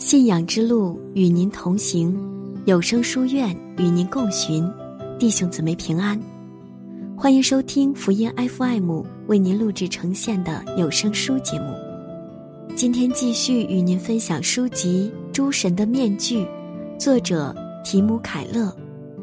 信仰之路与您同行，有声书院与您共寻。弟兄姊妹平安，欢迎收听福音 FM 为您录制呈现的有声书节目。今天继续与您分享书籍《诸神的面具》，作者提姆·凯勒。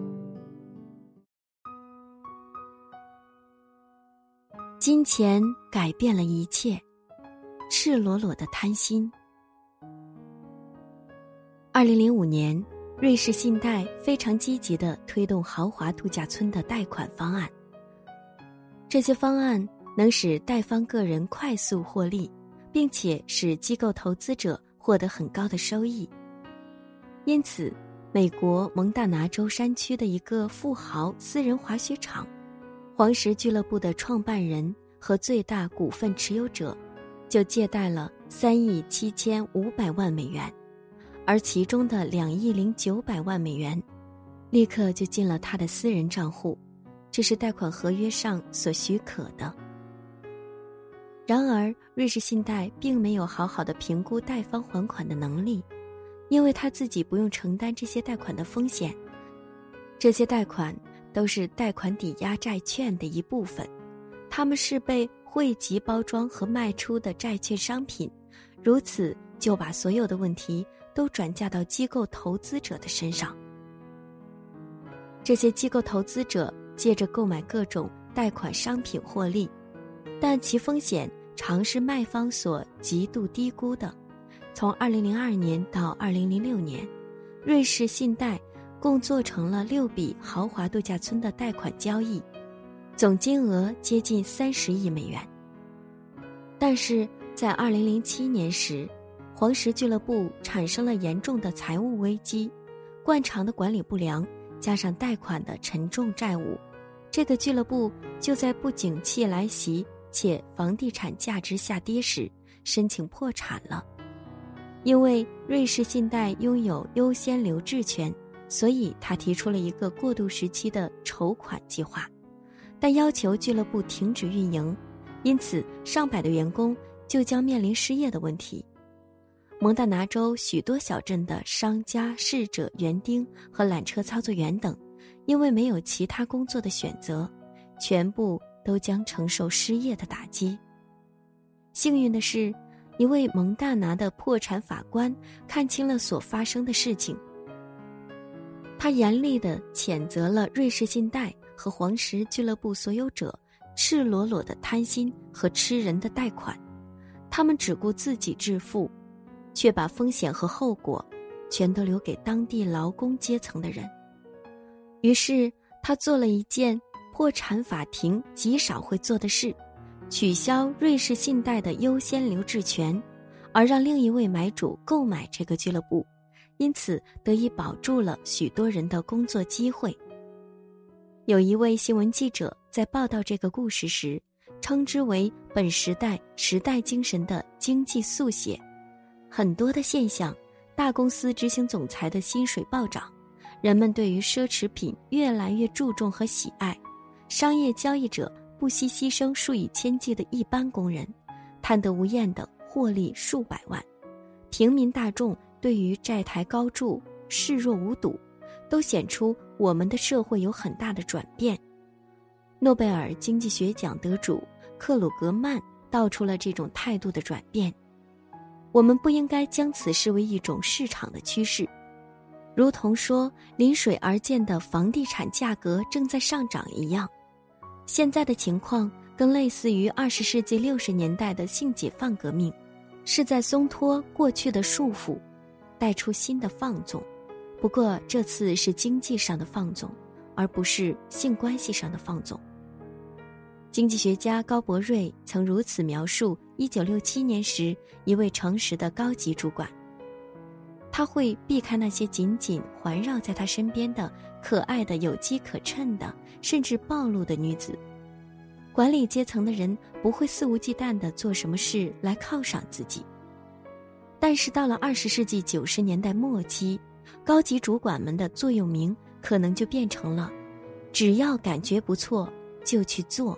金钱改变了一切，赤裸裸的贪心。2005年，瑞士信贷非常积极地推动豪华度假村的贷款方案。这些方案能使贷方个人快速获利，并且使机构投资者获得很高的收益。因此，美国蒙大拿州山区的一个富豪私人滑雪场黄石俱乐部的创办人和最大股份持有者就借贷了3亿7500万美元，而其中的2亿0900万美元立刻就进了他的私人账户，这是贷款合约上所许可的。然而，瑞士信贷并没有好好的评估贷方还款的能力，因为他自己不用承担这些贷款的风险。这些贷款都是贷款抵押债券的一部分，它们是被汇集包装和卖出的债券商品，如此就把所有的问题都转嫁到机构投资者的身上。这些机构投资者借着购买各种贷款商品获利，但其风险常是卖方所极度低估的。从2002年到2006年，瑞士信贷共做成了6笔豪华度假村的贷款交易，总金额接近30亿美元。但是在2007年时，黄石俱乐部产生了严重的财务危机，惯常的管理不良加上贷款的沉重债务，这个俱乐部就在不景气来袭且房地产价值下跌时申请破产了。因为瑞士信贷拥有优先留置权，所以他提出了一个过渡时期的筹款计划，但要求俱乐部停止运营，因此上百的员工就将面临失业的问题。蒙大拿州许多小镇的商家、侍者、园丁和缆车操作员等，因为没有其他工作的选择，全部都将承受失业的打击。幸运的是，一位蒙大拿的破产法官看清了所发生的事情，他严厉地谴责了瑞士信贷和黄石俱乐部所有者赤裸裸的贪心和吃人的贷款，他们只顾自己致富，却把风险和后果全都留给当地劳工阶层的人。于是他做了一件破产法庭极少会做的事，取消瑞士信贷的优先留置权，而让另一位买主购买这个俱乐部，因此得以保住了许多人的工作机会。有一位新闻记者在报道这个故事时，称之为本时代时代精神的经济速写。很多的现象，大公司执行总裁的薪水暴涨，人们对于奢侈品越来越注重和喜爱，商业交易者不惜牺牲数以千计的一般工人，贪得无厌地获利数百万，平民大众对于债台高筑视若无睹，都显出我们的社会有很大的转变。诺贝尔经济学奖得主克鲁格曼道出了这种态度的转变。我们不应该将此视为一种市场的趋势，如同说临水而建的房地产价格正在上涨一样。现在的情况更类似于20世纪60年代的性解放革命，是在松脱过去的束缚，带出新的放纵。不过这次是经济上的放纵，而不是性关系上的放纵。经济学家高伯瑞曾如此描述1967年时一位诚实的高级主管：他会避开那些紧紧环绕在他身边的可爱的、有机可乘的，甚至暴露的女子。管理阶层的人不会肆无忌惮地做什么事来犒赏自己。但是到了20世纪90年代末期，高级主管们的座右铭可能就变成了：只要感觉不错就去做。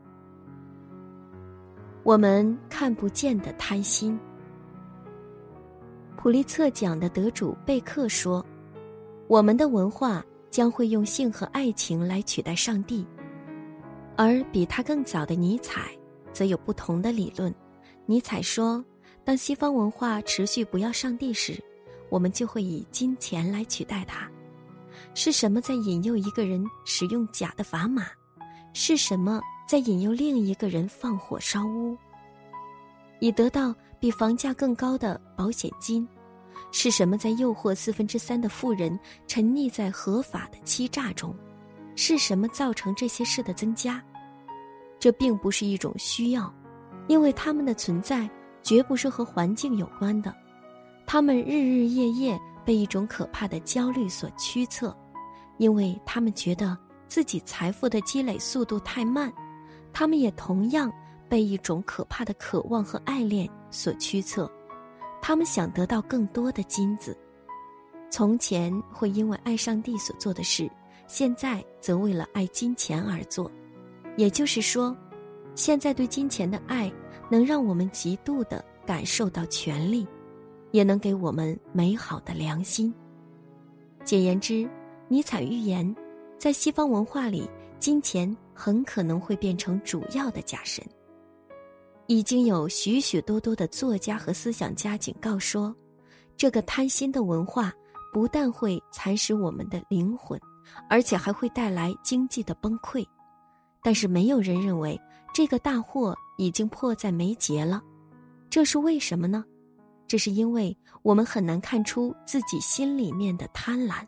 我们看不见的贪心。 普利策奖的得主贝克说，我们的文化将会用性和爱情来取代上帝。而比他更早的尼采则有不同的理论。尼采说，当西方文化持续不要上帝时，我们就会以金钱来取代它。是什么在引诱一个人使用假的砝码？是什么在引诱另一个人放火烧屋，以得到比房价更高的保险金？是什么在诱惑3%的富人沉溺在合法的欺诈中？是什么造成这些事的增加？这并不是一种需要，因为它们的存在绝不是和环境有关的。他们日日夜夜被一种可怕的焦虑所驱策，因为他们觉得自己财富的积累速度太慢。他们也同样被一种可怕的渴望和爱恋所驱策，他们想得到更多的金子。从前会因为爱上帝所做的事，现在则为了爱金钱而做。也就是说，现在对金钱的爱能让我们极度地感受到权利，也能给我们美好的良心。简言之，尼采预言，在西方文化里，金钱很可能会变成主要的假神。已经有许许多多的作家和思想家警告说，这个贪心的文化不但会蚕食我们的灵魂，而且还会带来经济的崩溃。但是没有人认为这个大祸已经迫在眉睫了。这是为什么呢？这是因为我们很难看出自己心里面的贪婪。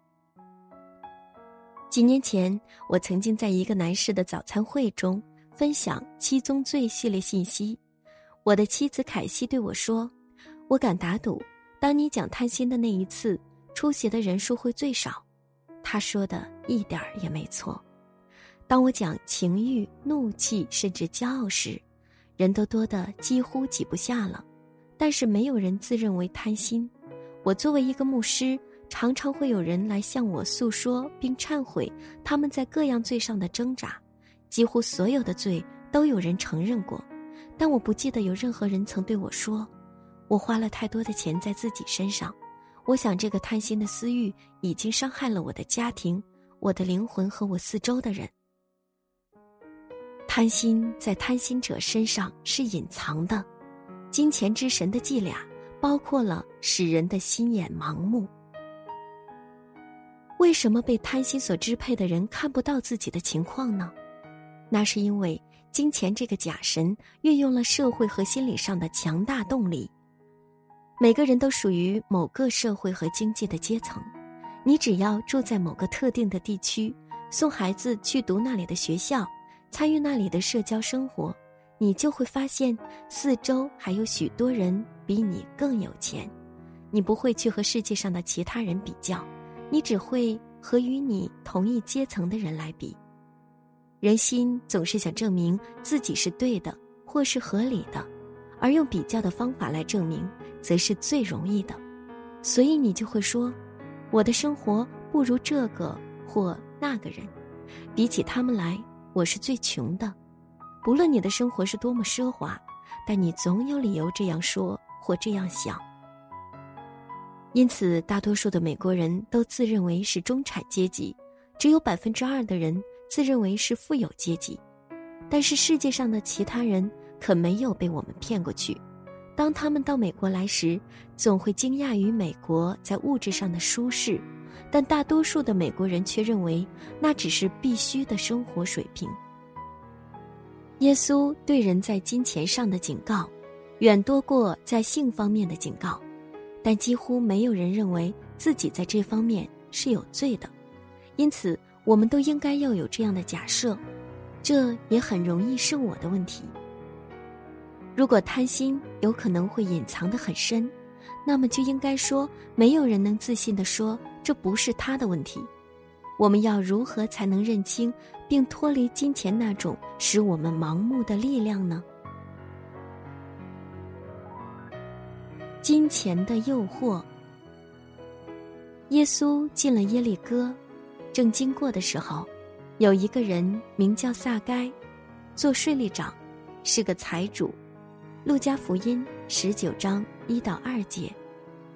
几年前，我曾经在一个男士的早餐会中分享七宗罪系列信息。我的妻子凯西对我说，我敢打赌，当你讲贪心的那一次，出席的人数会最少。他说的一点儿也没错。当我讲情欲、怒气甚至骄傲时，人都多得几乎挤不下了，但是没有人自认为贪心。我作为一个牧师，常常会有人来向我诉说并忏悔他们在各样罪上的挣扎，几乎所有的罪都有人承认过，但我不记得有任何人曾对我说，我花了太多的钱在自己身上，我想这个贪心的私欲已经伤害了我的家庭、我的灵魂和我四周的人。贪心在贪心者身上是隐藏的，金钱之神的伎俩包括了使人的心眼盲目。为什么被贪心所支配的人看不到自己的情况呢？那是因为金钱这个假神运用了社会和心理上的强大动力。每个人都属于某个社会和经济的阶层，你只要住在某个特定的地区，送孩子去读那里的学校，参与那里的社交生活，你就会发现四周还有许多人比你更有钱。你不会去和世界上的其他人比较，你只会和与你同一阶层的人来比。人心总是想证明自己是对的或是合理的，而用比较的方法来证明则是最容易的。所以你就会说，我的生活不如这个或那个人，比起他们来，我是最穷的。不论你的生活是多么奢华，但你总有理由这样说或这样想。因此，大多数的美国人都自认为是中产阶级，只有2%的人自认为是富有阶级。但是世界上的其他人可没有被我们骗过去。当他们到美国来时，总会惊讶于美国在物质上的舒适，但大多数的美国人却认为那只是必须的生活水平。耶稣对人在金钱上的警告，远多过在性方面的警告，但几乎没有人认为自己在这方面是有罪的。因此，我们都应该要有这样的假设，这也很容易是我的问题。如果贪心有可能会隐藏得很深，那么就应该说，没有人能自信地说这不是他的问题。我们要如何才能认清并脱离金钱那种使我们盲目的力量呢？金钱的诱惑。耶稣进了耶利哥，正经过的时候，有一个人名叫撒该，做税吏长，是个财主。路加福音19章1到2节。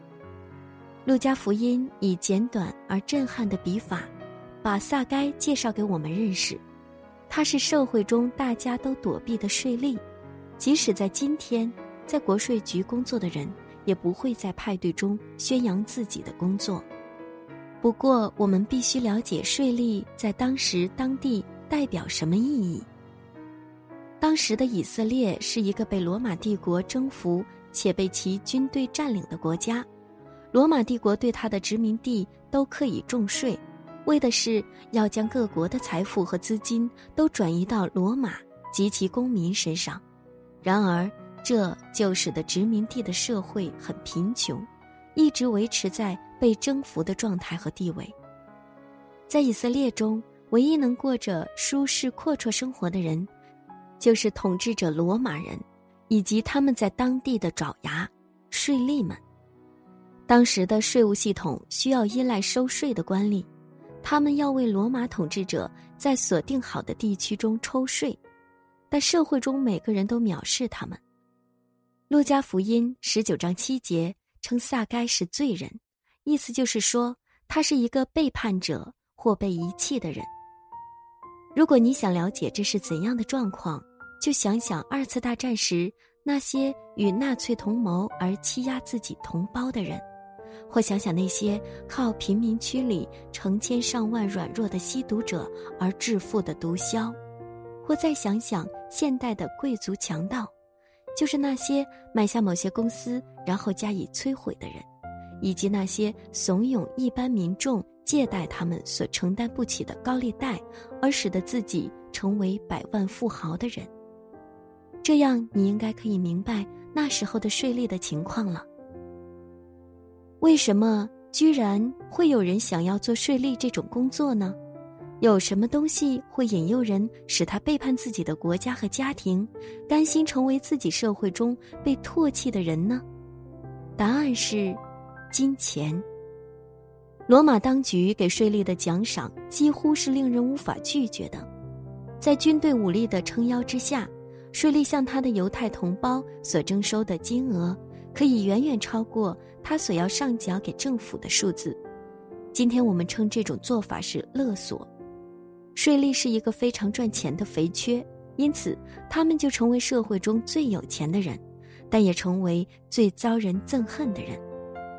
路加福音以简短而震撼的笔法，把撒该介绍给我们认识。他是社会中大家都躲避的税吏，即使在今天，在国税局工作的人也不会在派对中宣扬自己的工作。不过，我们必须了解税吏在当时当地代表什么意义。当时的以色列是一个被罗马帝国征服且被其军队占领的国家，罗马帝国对他的殖民地都课以重税，为的是要将各国的财富和资金都转移到罗马及其公民身上。然而，这就使得殖民地的社会很贫穷，一直维持在被征服的状态和地位。在以色列中，唯一能过着舒适阔绰生活的人，就是统治者罗马人以及他们在当地的爪牙税吏们。当时的税务系统需要依赖收税的官吏，他们要为罗马统治者在锁定好的地区中抽税，但社会中每个人都藐视他们。路加福音19章7节称撒该是罪人，意思就是说他是一个背叛者或被遗弃的人。如果你想了解这是怎样的状况，就想想2次大战时那些与纳粹同谋而欺压自己同胞的人，或想想那些靠贫民区里成千上万软弱的吸毒者而致富的毒枭，或再想想现代的贵族强盗，就是那些买下某些公司然后加以摧毁的人，以及那些怂恿一般民众借贷他们所承担不起的高利贷，而使得自己成为百万富豪的人。这样你应该可以明白那时候的税吏的情况了。为什么居然会有人想要做税吏这种工作呢？有什么东西会引诱人使他背叛自己的国家和家庭，甘心成为自己社会中被唾弃的人呢？答案是金钱。罗马当局给税吏的奖赏几乎是令人无法拒绝的。在军队武力的撑腰之下，税吏向他的犹太同胞所征收的金额可以远远超过他所要上缴给政府的数字。今天我们称这种做法是勒索。税吏是一个非常赚钱的肥缺，因此他们就成为社会中最有钱的人，但也成为最遭人憎恨的人。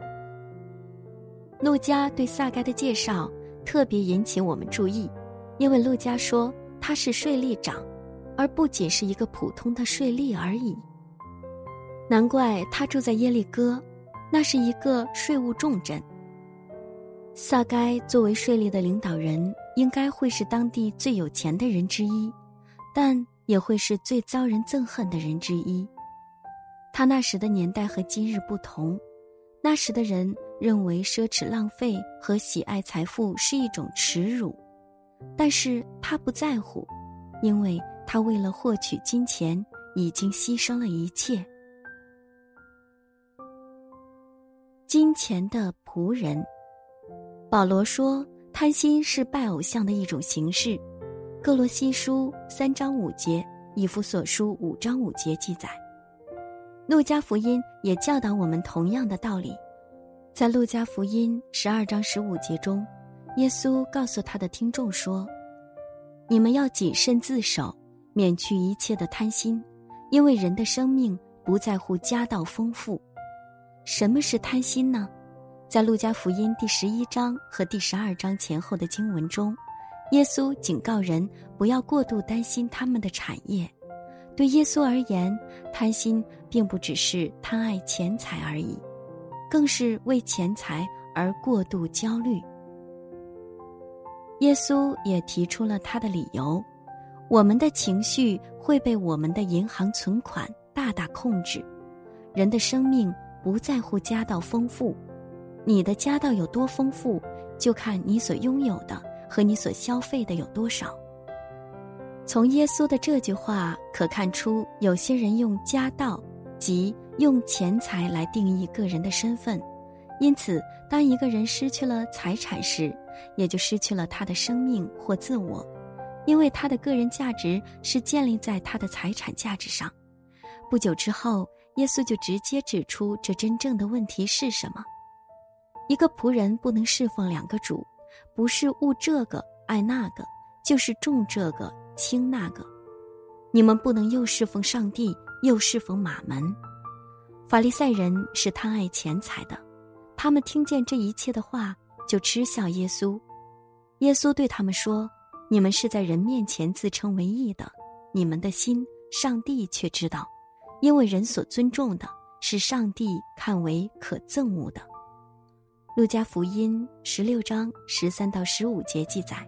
路加对撒该的介绍特别引起我们注意，因为路加说他是税吏长，而不仅是一个普通的税吏而已。难怪他住在耶利哥，那是一个税务重镇。撒该作为税吏的领导人，应该会是当地最有钱的人之一，但也会是最遭人憎恨的人之一。他那时的年代和今日不同，那时的人认为奢侈浪费和喜爱财富是一种耻辱，但是他不在乎，因为他为了获取金钱已经牺牲了一切。金钱的仆人。保罗说贪心是拜偶像的一种形式，哥罗西书3章5节，以弗所书5章5节记载。路加福音也教导我们同样的道理。在路加福音12章15节中，耶稣告诉他的听众说，你们要谨慎自守，免去一切的贪心，因为人的生命不在乎家道丰富。什么是贪心呢？在路加福音第11章和第12章前后的经文中，耶稣警告人不要过度担心他们的产业。对耶稣而言，贪心并不只是贪爱钱财而已，更是为钱财而过度焦虑。耶稣也提出了他的理由，我们的情绪会被我们的银行存款大大控制。人的生命不在乎家道丰富，你的家道有多丰富，就看你所拥有的和你所消费的有多少。从耶稣的这句话可看出，有些人用家道，即用钱财来定义个人的身份，因此当一个人失去了财产时，也就失去了他的生命或自我，因为他的个人价值是建立在他的财产价值上。不久之后，耶稣就直接指出这真正的问题是什么。 一个仆人不能侍奉两个主，不是恶这个爱那个，就是重这个轻那个。你们不能又侍奉上帝，又侍奉马门。法利赛人是贪爱钱财的，他们听见这一切的话，就嗤笑耶稣。耶稣对他们说，你们是在人面前自称为义的，你们的心上帝却知道，因为人所尊重的是上帝看为可憎恶的。路加福音16章13到15节记载，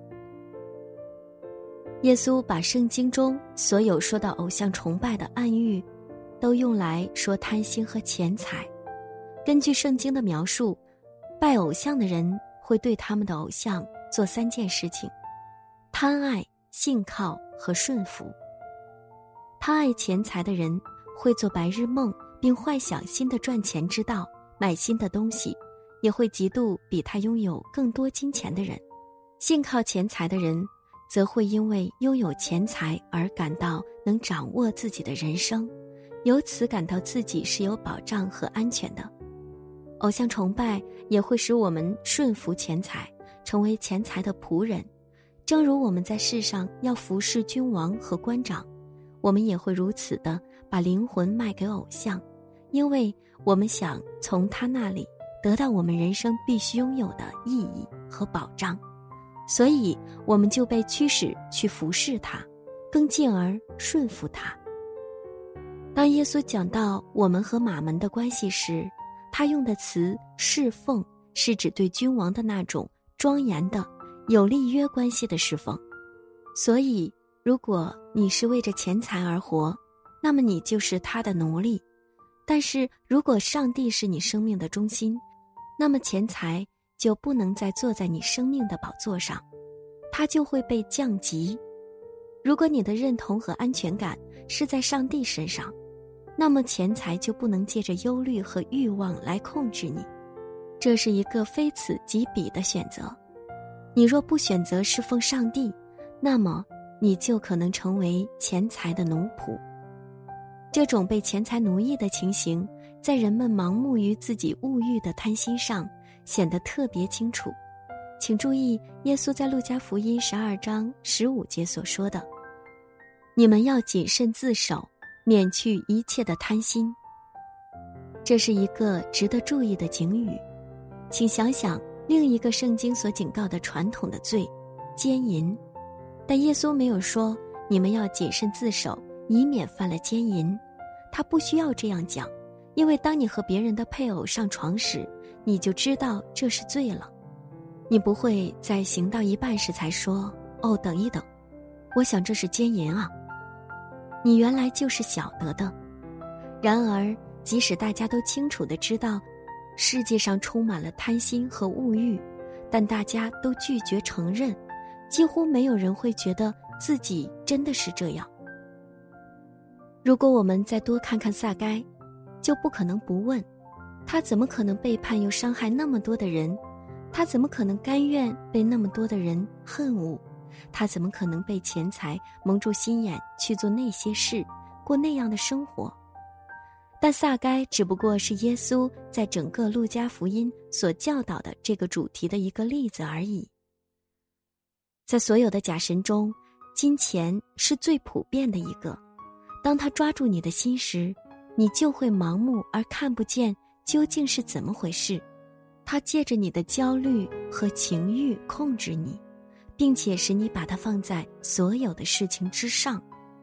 耶稣把圣经中所有说到偶像崇拜的暗喻都用来说贪心和钱财。根据圣经的描述，拜偶像的人会对他们的偶像做3件事情：贪爱、信靠和顺服。贪爱钱财的人会做白日梦，并幻想新的赚钱之道，买新的东西，也会嫉妒比他拥有更多金钱的人。信靠钱财的人则会因为拥有钱财而感到能掌握自己的人生，由此感到自己是有保障和安全的。偶像崇拜也会使我们顺服钱财，成为钱财的仆人。正如我们在世上要服侍君王和官长，我们也会如此的把灵魂卖给偶像，因为我们想从他那里得到我们人生必须拥有的意义和保障，所以我们就被驱使去服侍他，更进而顺服他。当耶稣讲到我们和马门的关系时，他用的词侍奉是指对君王的那种庄严的有立约关系的侍奉。所以如果你是为着钱财而活，那么你就是他的奴隶。但是如果上帝是你生命的中心，那么钱财就不能再坐在你生命的宝座上，它就会被降级。如果你的认同和安全感是在上帝身上，那么钱财就不能借着忧虑和欲望来控制你。这是一个非此即彼的选择。你若不选择侍奉上帝，那么你就可能成为钱财的奴仆。这种被钱财奴役的情形，在人们盲目于自己物欲的贪心上显得特别清楚。请注意耶稣在路加福音12章15节所说的，你们要谨慎自守，免去一切的贪心。这是一个值得注意的警语。请想想另一个圣经所警告的传统的罪，奸淫。但耶稣没有说你们要谨慎自守，以免犯了奸淫。他不需要这样讲，因为当你和别人的配偶上床时，你就知道这是罪了。你不会在行到一半时才说，哦，等一等，我想这是奸淫啊。你原来就是晓得的。然而即使大家都清楚地知道世界上充满了贪心和物欲，但大家都拒绝承认，几乎没有人会觉得自己真的是这样。如果我们再多看看撒该，就不可能不问，他怎么可能背叛又伤害那么多的人？他怎么可能甘愿被那么多的人恨恶？他怎么可能被钱财蒙住心眼去做那些事，过那样的生活？但撒该只不过是耶稣在整个路加福音所教导的这个主题的一个例子而已。在所有的假神中，金钱是最普遍的一个。当他抓住你的心时，你就会盲目而看不见究竟是怎么回事。他借着你的焦虑和情欲控制你，并且使你把它放在所有的事情之上。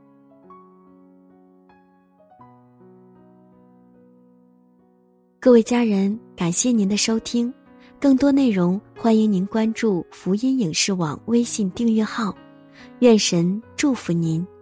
各位家人，感谢您的收听，更多内容欢迎您关注福音影视网微信订阅号。愿神祝福您。